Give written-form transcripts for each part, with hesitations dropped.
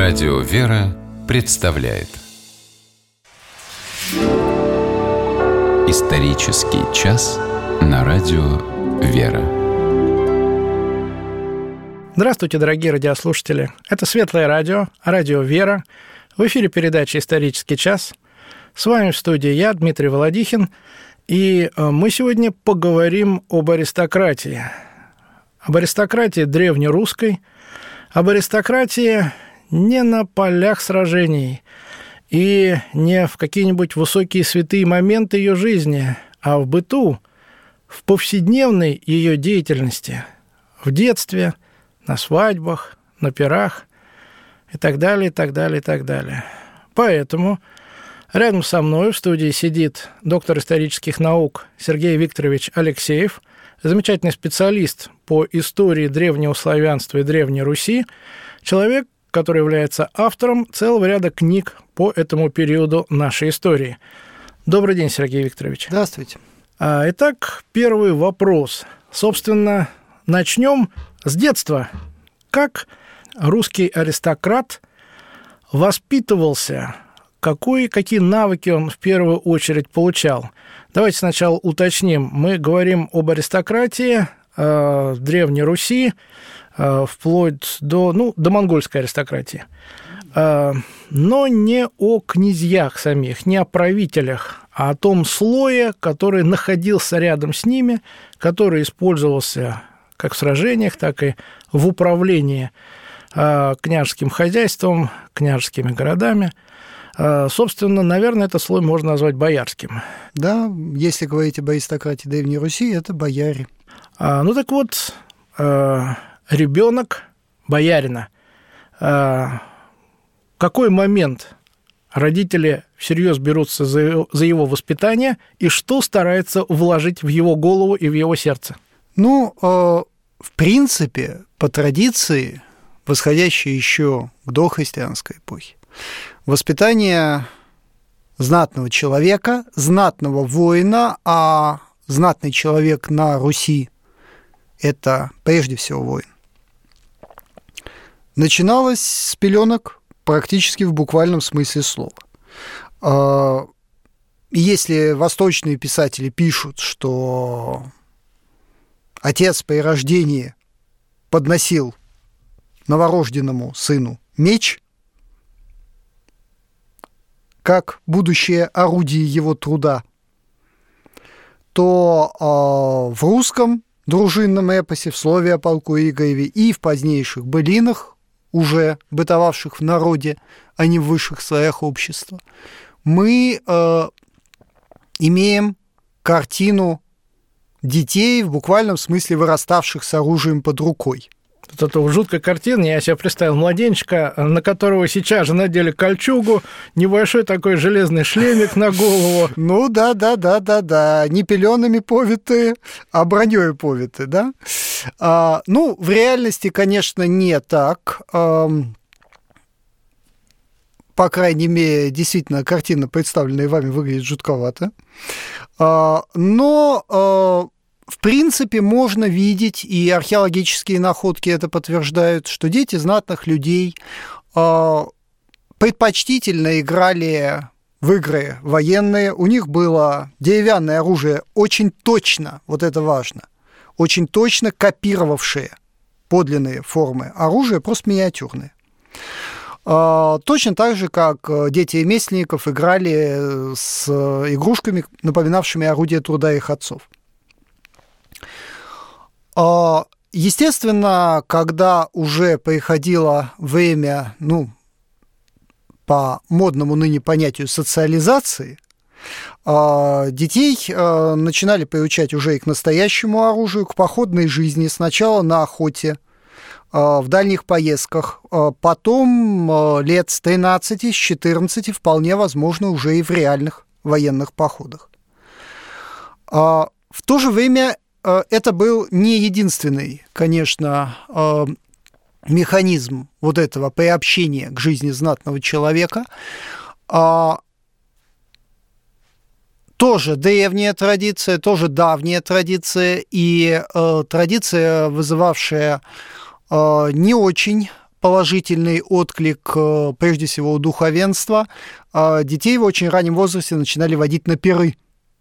Радио «Вера» представляет исторический час на Радио «Вера». Здравствуйте, дорогие радиослушатели. Это Светлое радио, Радио «Вера». В эфире передача «Исторический час». С вами в студии я, Дмитрий Володихин. И мы сегодня поговорим об аристократии. Об аристократии древнерусской, об аристократии не на полях сражений и не в какие-нибудь высокие святые моменты ее жизни, а в быту, в повседневной ее деятельности, в детстве, на свадьбах, на пирах и так далее, и так далее, и так далее. Поэтому рядом со мной в студии сидит доктор исторических наук Сергей Викторович Алексеев, замечательный специалист по истории древнего славянства и Древней Руси, человек, который является автором целого ряда книг по этому периоду нашей истории. Добрый день, Сергей Викторович. Здравствуйте. Итак, первый вопрос. Собственно, начнем с детства. Как русский аристократ воспитывался? Какие навыки он в первую очередь получал? Давайте сначала уточним. Мы говорим об аристократии Древней Руси, вплоть до монгольской аристократии. Но не о князьях самих, не о правителях, а о том слое, который находился рядом с ними, который использовался как в сражениях, так и в управлении княжеским хозяйством, княжескими городами. Собственно, наверное, этот слой можно назвать боярским. Да, если говорить об аристократии Древней Руси, это бояре. Так вот, ребенок боярина. В какой момент родители всерьез берутся за его воспитание и что стараются вложить в его голову и в его сердце? В принципе, по традиции, восходящей еще к дохристианской эпохе, воспитание знатного человека, знатного воина, а знатный человек на Руси – это прежде всего воин, начиналось с пеленок практически в буквальном смысле слова. Если восточные писатели пишут, что отец при рождении подносил новорожденному сыну меч, как будущее орудие его труда, то в русском дружинном эпосе, в слове о полку Игореве и в позднейших былинах, уже бытовавших в народе, а не в высших слоях общества, мы имеем картину детей, в буквальном смысле выраставших с оружием под рукой. Это жуткая картина. Я себе представил младенчика, на которого сейчас же надели кольчугу, небольшой такой железный шлемик на голову. Да. Не пеленами повиты, а бронёй повиты, да? В реальности, конечно, не так. По крайней мере, действительно, картина, представленная вами, выглядит жутковато. Но в принципе, можно видеть, и археологические находки это подтверждают, что дети знатных людей предпочтительно играли в игры военные. У них было деревянное оружие очень точно, вот это важно, очень точно копировавшее подлинные формы оружия, просто миниатюрные. Точно так же, как дети ремесленников играли с игрушками, напоминавшими орудия труда их отцов. Естественно, когда уже приходило время, по модному ныне понятию социализации, детей начинали приучать уже и к настоящему оружию, к походной жизни, сначала на охоте, в дальних поездках, потом лет с 13, с 14, вполне возможно, уже и в реальных военных походах. В то же время это был не единственный, конечно, механизм вот этого приобщения к жизни знатного человека. Тоже древняя традиция, тоже давняя традиция, и традиция, вызывавшая не очень положительный отклик, прежде всего, у духовенства. Детей в очень раннем возрасте начинали водить на пиры.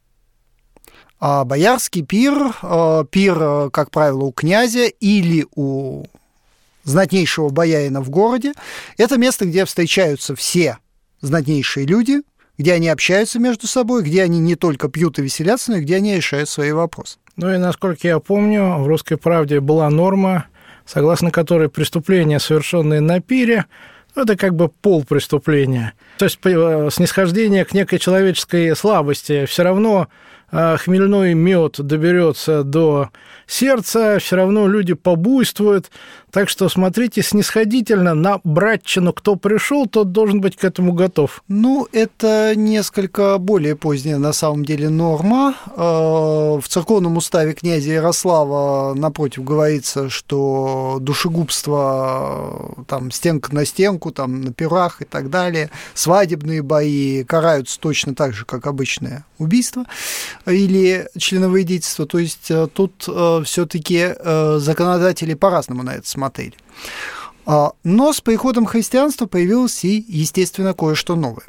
А боярский пир, как правило, у князя или у знатнейшего боярина в городе, это место, где встречаются все знатнейшие люди, где они общаются между собой, где они не только пьют и веселятся, но и где они решают свои вопросы. Ну и, насколько я помню, в «Русской правде» была норма, согласно которой преступления, совершенные на пире, это как бы полпреступления. То есть снисхождение к некой человеческой слабости. Все равно хмельной мед доберется до сердца, все равно люди побуйствуют. Так что смотрите снисходительно на братчину. Кто пришел, тот должен быть к этому готов. Ну, это несколько более поздняя, на самом деле, норма. В церковном уставе князя Ярослава, напротив, говорится, что душегубство, там, стенка на стенку, там, на пирах и так далее, свадебные бои караются точно так же, как обычное убийство или членовредительство. То есть тут все-таки законодатели по-разному на это смотрели. Но с приходом христианства появилось и, естественно, кое-что новое.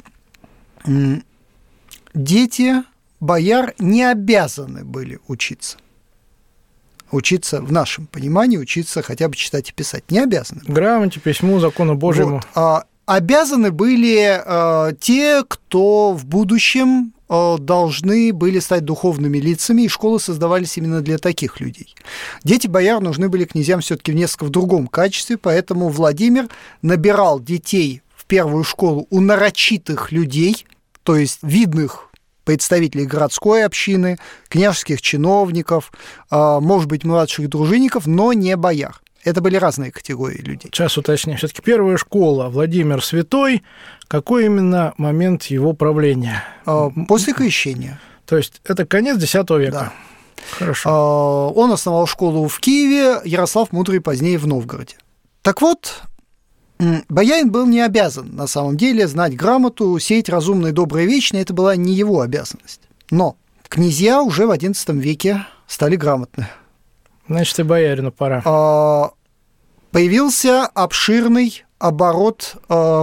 Дети бояр не обязаны были учиться. Учиться, в нашем понимании, учиться хотя бы читать и писать. Не обязаны. Грамоте, письму, закону Божьему. Вот. Обязаны были те, кто в будущем должны были стать духовными лицами, и школы создавались именно для таких людей. Дети бояр нужны были князьям все-таки в несколько в другом качестве, поэтому Владимир набирал детей в первую школу у нарочитых людей, то есть видных представителей городской общины, княжеских чиновников, может быть, младших дружинников, но не бояр. Это были разные категории людей. Сейчас уточню. Все-таки первая школа Владимир Святой. Какой именно момент его правления? После крещения. То есть это конец X века. Да. Хорошо. Он основал школу в Киеве, Ярослав Мудрый позднее в Новгороде. Так вот, боярин был не обязан, на самом деле, знать грамоту, сеять разумное, доброе, вечное. Это была не его обязанность. Но князья уже в XI веке стали грамотны. Значит, и боярину пора. Появился обширный оборот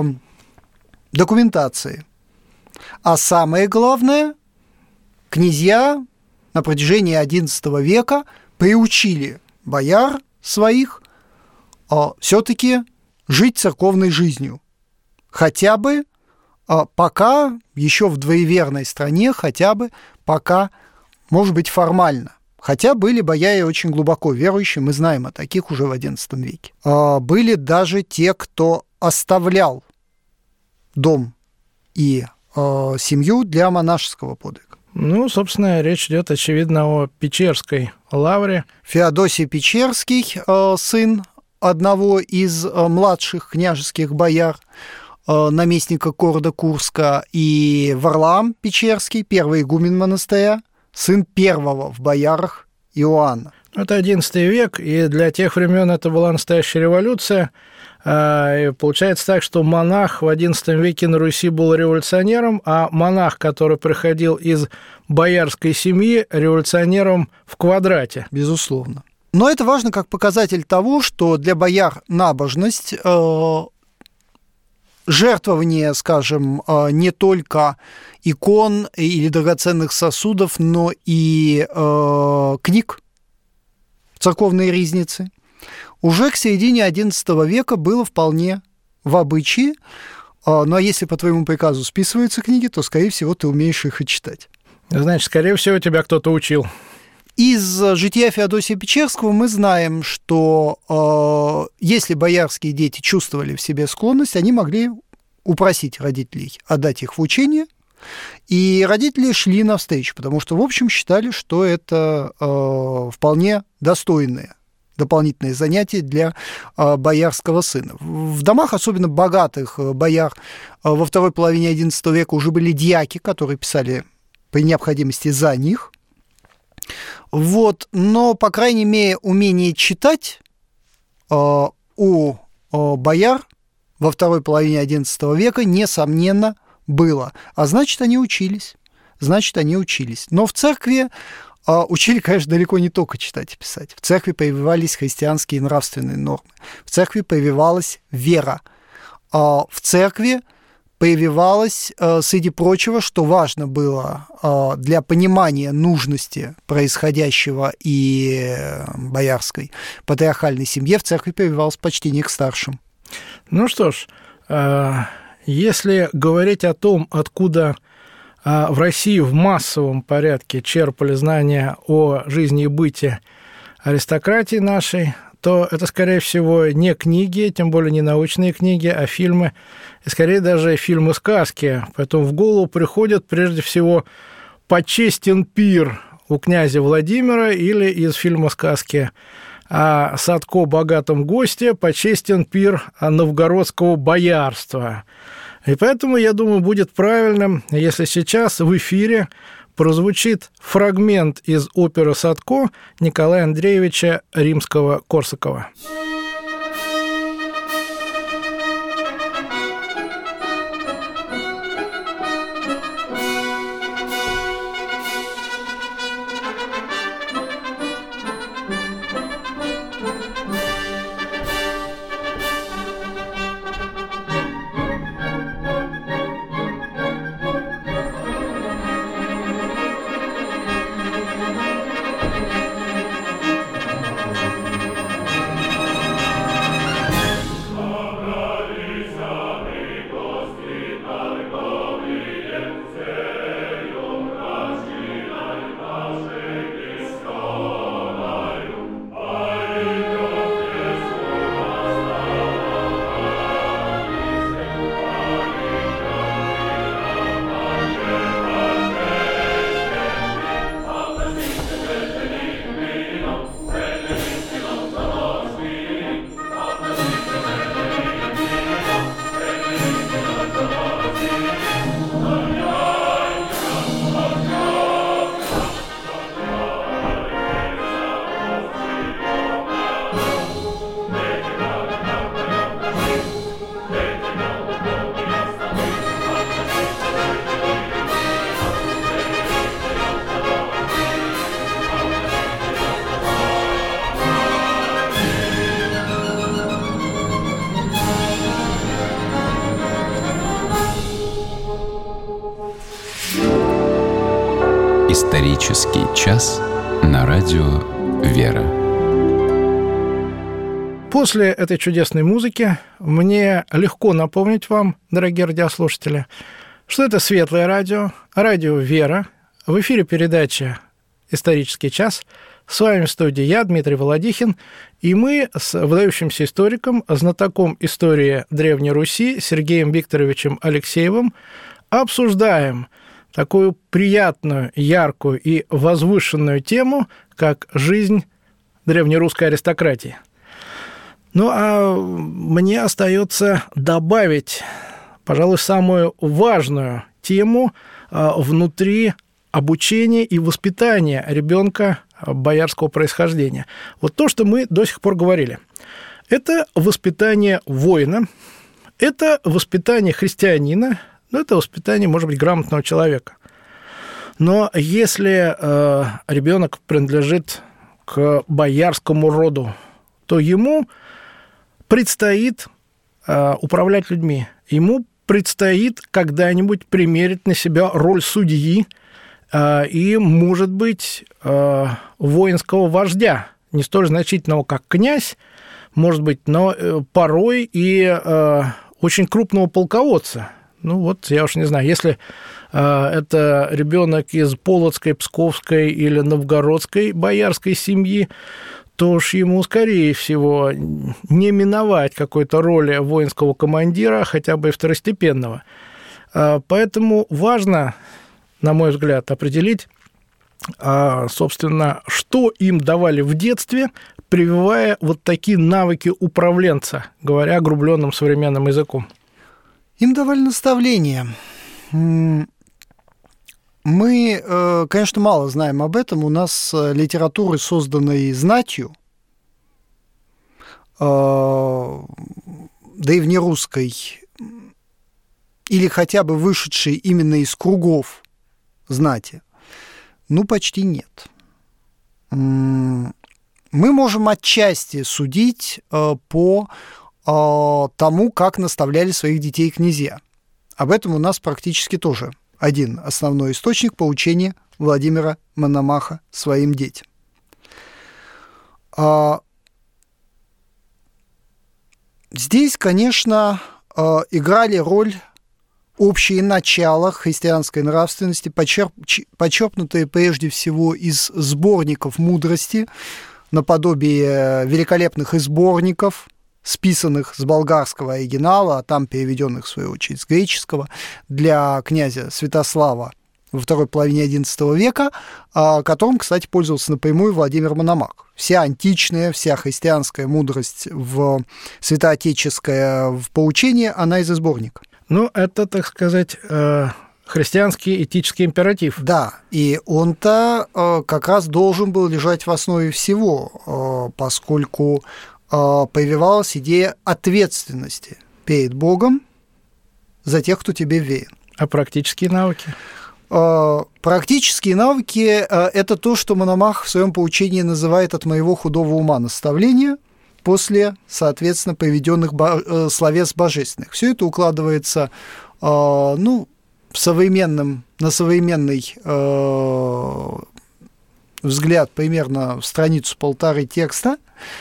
документации. А самое главное, князья на протяжении XI века приучили бояр своих все-таки жить церковной жизнью. Хотя бы пока, еще в двоеверной стране, хотя бы пока, может быть, формально. Хотя были бояре очень глубоко верующие, мы знаем о таких уже в XI веке. Были даже те, кто оставлял дом и семью для монашеского подвига. Ну, собственно, речь идет, очевидно, о Печерской лавре. Феодосий Печерский, сын одного из младших княжеских бояр, наместника города Курска, и Варлаам Печерский, первый игумен монастыря, сын первого в боярах Иоанна. Это XI век, и для тех времен это была настоящая революция. И получается так, что монах в XI веке на Руси был революционером, а монах, который приходил из боярской семьи, революционером в квадрате. Безусловно. Но это важно как показатель того, что для бояр набожность, жертвование, скажем, не только икон или драгоценных сосудов, но и книг, церковные ризницы, уже к середине XI века было вполне в обычае. Ну, а если по твоему приказу списываются книги, то, скорее всего, ты умеешь их и читать. Значит, скорее всего, тебя кто-то учил. Из жития Феодосия Печерского мы знаем, что если боярские дети чувствовали в себе склонность, они могли упросить родителей отдать их в учение, и родители шли навстречу, потому что, в общем, считали, что это вполне достойное дополнительные занятия для боярского сына. В домах, особенно богатых бояр, во второй половине XI века уже были дьяки, которые писали при необходимости за них. Вот. Но, по крайней мере, умение читать у бояр во второй половине XI века, несомненно, было. А значит, они учились. Но в церкви учили, конечно, далеко не только читать и писать. В церкви прививались христианские нравственные нормы. В церкви прививалась вера. В церкви прививалось, среди прочего, что важно было для понимания нужности происходящего и боярской патриархальной семье, в церкви прививалось почтение к старшим. Ну что ж, если говорить о том, откуда в России в массовом порядке черпали знания о жизни и быте аристократии нашей, то это, скорее всего, не книги, тем более не научные книги, а фильмы, и скорее даже фильмы-сказки. Поэтому в голову приходит, прежде всего, «Почестен пир» у князя Владимира или из фильма «Сказки» о Садко богатом госте «Почестен пир новгородского боярства». И поэтому, я думаю, будет правильным, если сейчас в эфире прозвучит фрагмент из оперы «Садко» Николая Андреевича Римского-Корсакова. Исторический час на радио «Вера». После этой чудесной музыки мне легко напомнить вам, дорогие радиослушатели, что это Светлое радио, радио «Вера». В эфире передача «Исторический час». С вами в студии я, Дмитрий Володихин, и мы с выдающимся историком, знатоком истории Древней Руси Сергеем Викторовичем Алексеевым обсуждаем такую приятную, яркую и возвышенную тему, как жизнь древнерусской аристократии. Ну, а мне остается добавить, пожалуй, самую важную тему внутри обучения и воспитания ребенка боярского происхождения. Вот то, что мы до сих пор говорили. Это воспитание воина, это воспитание христианина, ну, это воспитание, может быть, грамотного человека. Но если ребенок принадлежит к боярскому роду, то ему предстоит управлять людьми. Ему предстоит когда-нибудь примерить на себя роль судьи и, может быть, воинского вождя, не столь значительного, как князь, может быть, но порой и очень крупного полководца. Ну вот, я уж не знаю, если это ребенок из Полоцкой, Псковской или Новгородской боярской семьи, то уж ему, скорее всего, не миновать какой-то роли воинского командира, хотя бы и второстепенного. Поэтому важно, на мой взгляд, определить, собственно, что им давали в детстве, прививая вот такие навыки управленца, говоря огрубленным современным языком. Им давали наставления. Мы, конечно, мало знаем об этом. У нас литературы, созданной знатью, древнерусской, или хотя бы вышедшей именно из кругов знати, ну, почти нет. мы можем отчасти судить по тому, как наставляли своих детей князья. Об этом у нас практически тоже один основной источник поучения Владимира Мономаха своим детям. Здесь, конечно, играли роль общие начала христианской нравственности, почерпнутые прежде всего из сборников мудрости, наподобие великолепных сборников, списанных с болгарского оригинала, а там переведенных, в свою очередь, с греческого, для князя Святослава во второй половине XI века, которым, кстати, пользовался напрямую Владимир Мономах. Вся античная, вся христианская мудрость святоотеческая в поучении, она из сборника. Ну, это, так сказать, христианский этический императив. Да, и он-то как раз должен был лежать в основе всего, поскольку появилась идея ответственности перед Богом за тех, кто тебе верен. А практические навыки? Практические навыки – это то, что Мономах в своем поучении называет «от моего худого ума наставления» после, соответственно, приведенных словес божественных. Все это укладывается на современный взгляд примерно в страницу-полторы текста.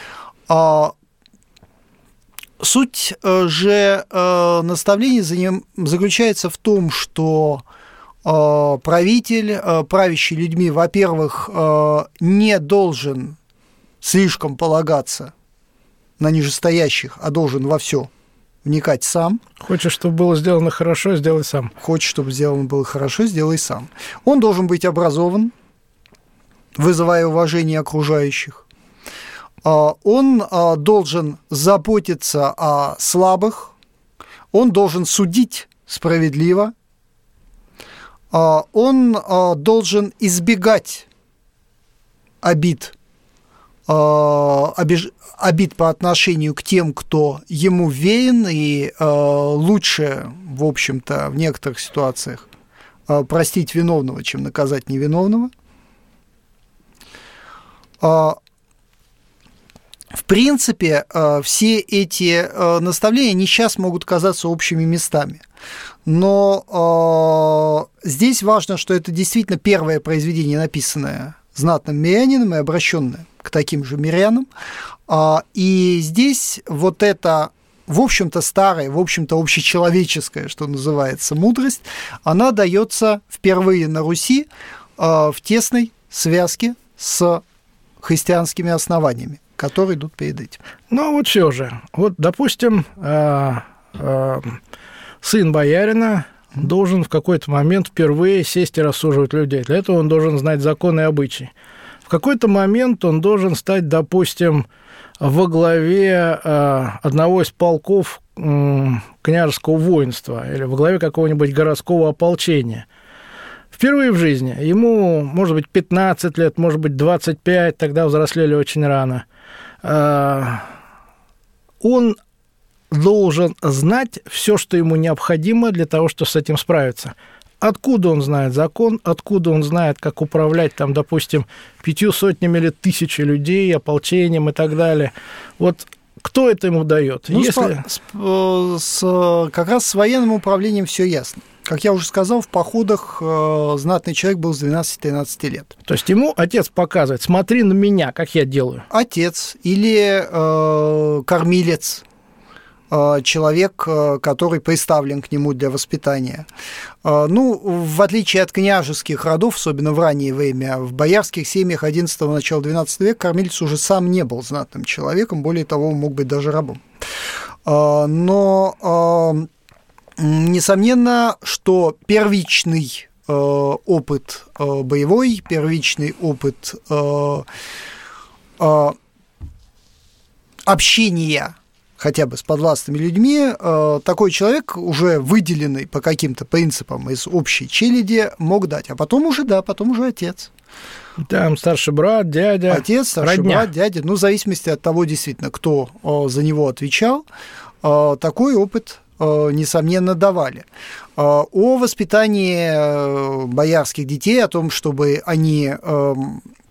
Суть же наставлений заключается в том, что правитель, правящий людьми, во-первых, не должен слишком полагаться на нижестоящих, а должен во все вникать сам. Хочешь, чтобы было сделано хорошо, сделай сам. Хочешь, чтобы сделано было хорошо, сделай сам. Он должен быть образован, вызывая уважение окружающих. Он должен заботиться о слабых, он должен судить справедливо, он должен избегать обид по отношению к тем, кто ему верен, и лучше, в общем-то, в некоторых ситуациях простить виновного, чем наказать невиновного. В принципе, все эти наставления не сейчас могут казаться общими местами, но здесь важно, что это действительно первое произведение, написанное знатным мирянином и обращенное к таким же мирянам, и здесь вот это, в общем-то, старая, в общем-то, общечеловеческая, что называется, мудрость, она дается впервые на Руси в тесной связке с христианскими основаниями, которые идут перед этим. Ну, вот все же. Вот, допустим, сын боярина должен в какой-то момент впервые сесть и рассуживать людей. Для этого он должен знать законы и обычаи. В какой-то момент он должен стать, допустим, во главе одного из полков княжеского воинства или во главе какого-нибудь городского ополчения. Впервые в жизни. Ему, может быть, 15 лет, может быть, 25, тогда взрослели очень рано. Он должен знать все, что ему необходимо для того, чтобы с этим справиться. Откуда он знает закон, откуда он знает, как управлять, там, допустим, 500 или 1000 людей, ополчением и так далее. Вот кто это ему дает? Ну, как раз с военным управлением все ясно. Как я уже сказал, в походах знатный человек был с 12-13 лет. То есть ему отец показывает: смотри на меня, как я делаю. Отец или кормилец, человек, который представлен к нему для воспитания. Ну, в отличие от княжеских родов, особенно в раннее время, в боярских семьях XI начала XII века кормилец уже сам не был знатным человеком, более того, мог быть даже рабом. Но несомненно, что первичный опыт боевой, первичный опыт общения хотя бы с подвластными людьми, такой человек, уже выделенный по каким-то принципам из общей челяди, мог дать. А потом уже, потом уже отец. Там старший брат, дядя. Отец, старший брат, дядя. Ну, в зависимости от того, действительно, кто за него отвечал, такой опыт, несомненно, давали. О воспитании боярских детей, о том, чтобы они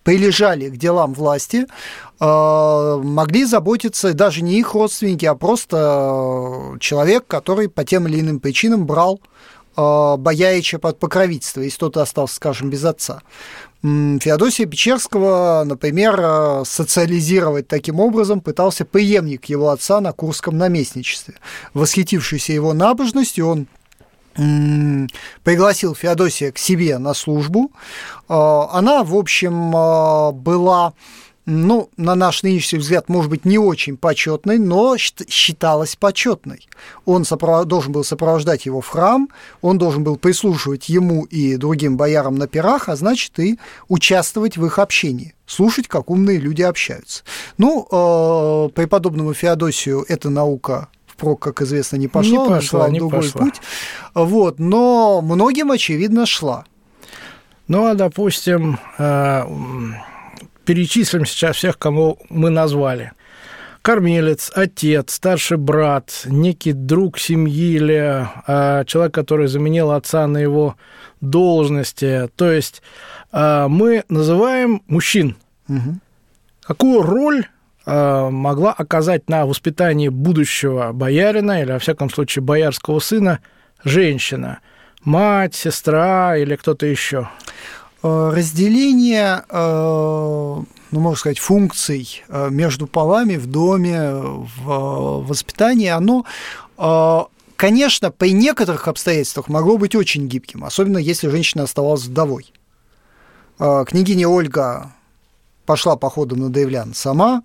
прилежали к делам власти, могли заботиться даже не их родственники, а просто человек, который по тем или иным причинам брал Боярича под покровительство, если кто-то остался, скажем, без отца. Феодосия Печерского, например, социализировать таким образом пытался преемник его отца на Курском наместничестве. Восхитившийся его набожностью, он пригласил Феодосия к себе на службу. Она, в общем, была, ну, на наш нынешний взгляд, может быть, не очень почетной, но считалась почетной. Он должен был сопровождать его в храм, он должен был прислушивать ему и другим боярам на пирах, а значит, и участвовать в их общении, слушать, как умные люди общаются. Ну, преподобному Феодосию эта наука впрок, как известно, не пошла, другой путь. Вот, но многим, очевидно, шла. Ну, а, допустим, перечислим сейчас всех, кого мы назвали. Кормилец, отец, старший брат, некий друг семьи или человек, который заменил отца на его должности. То есть мы называем мужчин. Угу. Какую роль могла оказать на воспитании будущего боярина или, во всяком случае, боярского сына женщина? Мать, сестра или кто-то еще? Разделение, ну, можно сказать, функций между полами в доме, в воспитании, оно, конечно, при некоторых обстоятельствах могло быть очень гибким, особенно если женщина оставалась вдовой. Княгиня Ольга пошла походом на древлян сама,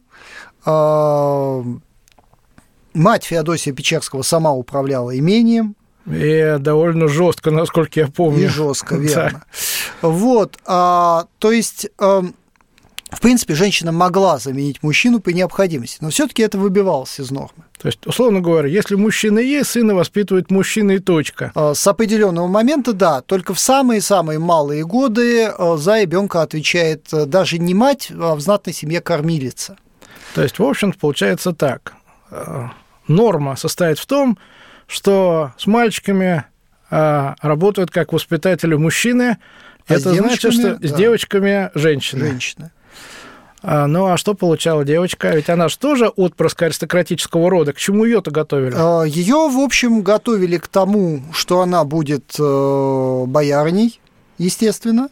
мать Феодосия Печерского сама управляла имением. И довольно жестко, насколько я помню. И жестко, верно. Вот, то есть, в принципе, женщина могла заменить мужчину при необходимости, но все-таки это выбивалось из нормы. То есть, условно говоря, если мужчина есть, сына воспитывает мужчина и точка. С определенного момента, да, только в самые-самые малые годы за ребенка отвечает даже не мать, а в знатной семье кормилица. То есть, в общем-то, получается так. Норма состоит в том, что с мальчиками работают как воспитатели мужчины. Это значит, что с девочками женщины. Ну, а что получала девочка? Ведь она же тоже отпрыск аристократического рода. К чему ее-то готовили? Ее, в общем, готовили к тому, что она будет боярней, естественно,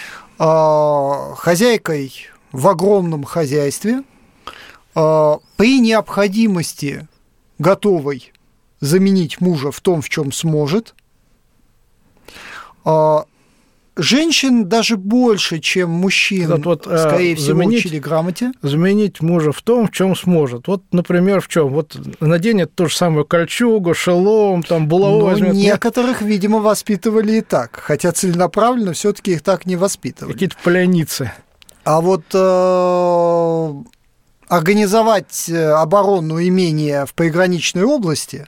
хозяйкой в огромном хозяйстве, при необходимости готовой заменить мужа в том, в чем сможет. Женщин даже больше, чем мужчин, скорее всего, учили грамоте. Заменить мужа в том, в чем сможет. Вот, например, в чем? Вот наденет ту же самую кольчугу, шелом, там, булаву возьмет. Некоторых, видимо, воспитывали и так, хотя целенаправленно все-таки их так не воспитывали. Какие-то поляницы. А вот организовать оборону имения в приграничной области,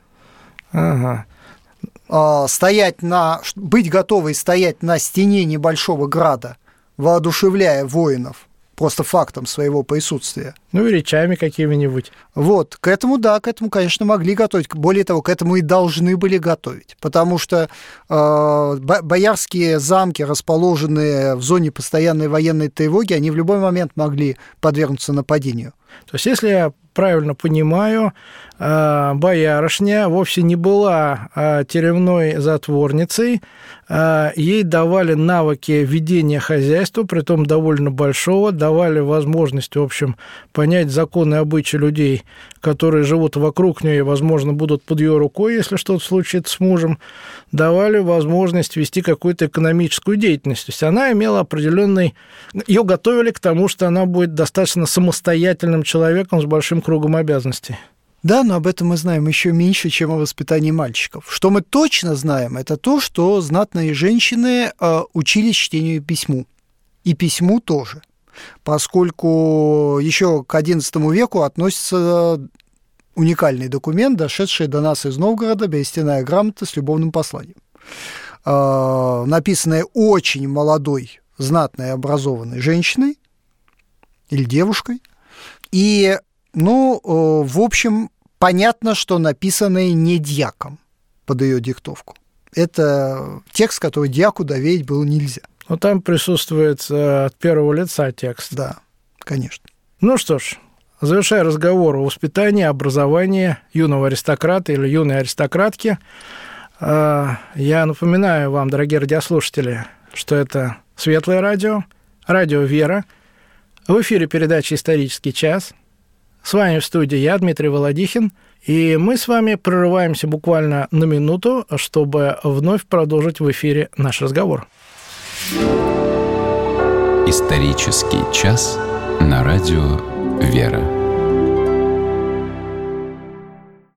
быть готовой стоять на стене небольшого града, воодушевляя воинов просто фактом своего присутствия. Ну и речами какими-нибудь. Вот, к этому, конечно, могли готовить. Более того, к этому и должны были готовить. Потому что боярские замки, расположенные в зоне постоянной военной тревоги, они в любой момент могли подвергнуться нападению. То есть, если я правильно понимаю, боярышня вовсе не была тюремной затворницей, ей давали навыки ведения хозяйства, притом довольно большого, давали возможность, в общем, понять законы и обычаи людей, которые живут вокруг нее и, возможно, будут под ее рукой, если что-то случится с мужем, давали возможность вести какую-то экономическую деятельность. То есть она имела определенный... Ее готовили к тому, что она будет достаточно самостоятельным человеком с большим кругом обязанностей. Да, но об этом мы знаем еще меньше, чем о воспитании мальчиков. Что мы точно знаем, это то, что знатные женщины учились чтению и письму. И письму тоже. Поскольку еще к XI веку относится уникальный документ, дошедший до нас из Новгорода, берестяная грамота с любовным посланием, написанная очень молодой, знатной, образованной женщиной или девушкой. И, в общем, понятно, что написанная не дьяком под ее диктовку. Это текст, который дьяку доверить было нельзя. Но там присутствует от первого лица текст. Да, конечно. Ну что ж, завершая разговор о воспитании, образовании юного аристократа или юной аристократки, я напоминаю вам, дорогие радиослушатели, что это Светлое радио, радио «Вера». В эфире передача «Исторический час». С вами в студии я, Дмитрий Володихин, и мы с вами прерываемся буквально на минуту, чтобы вновь продолжить в эфире наш разговор. «Исторический час» на радио «Вера».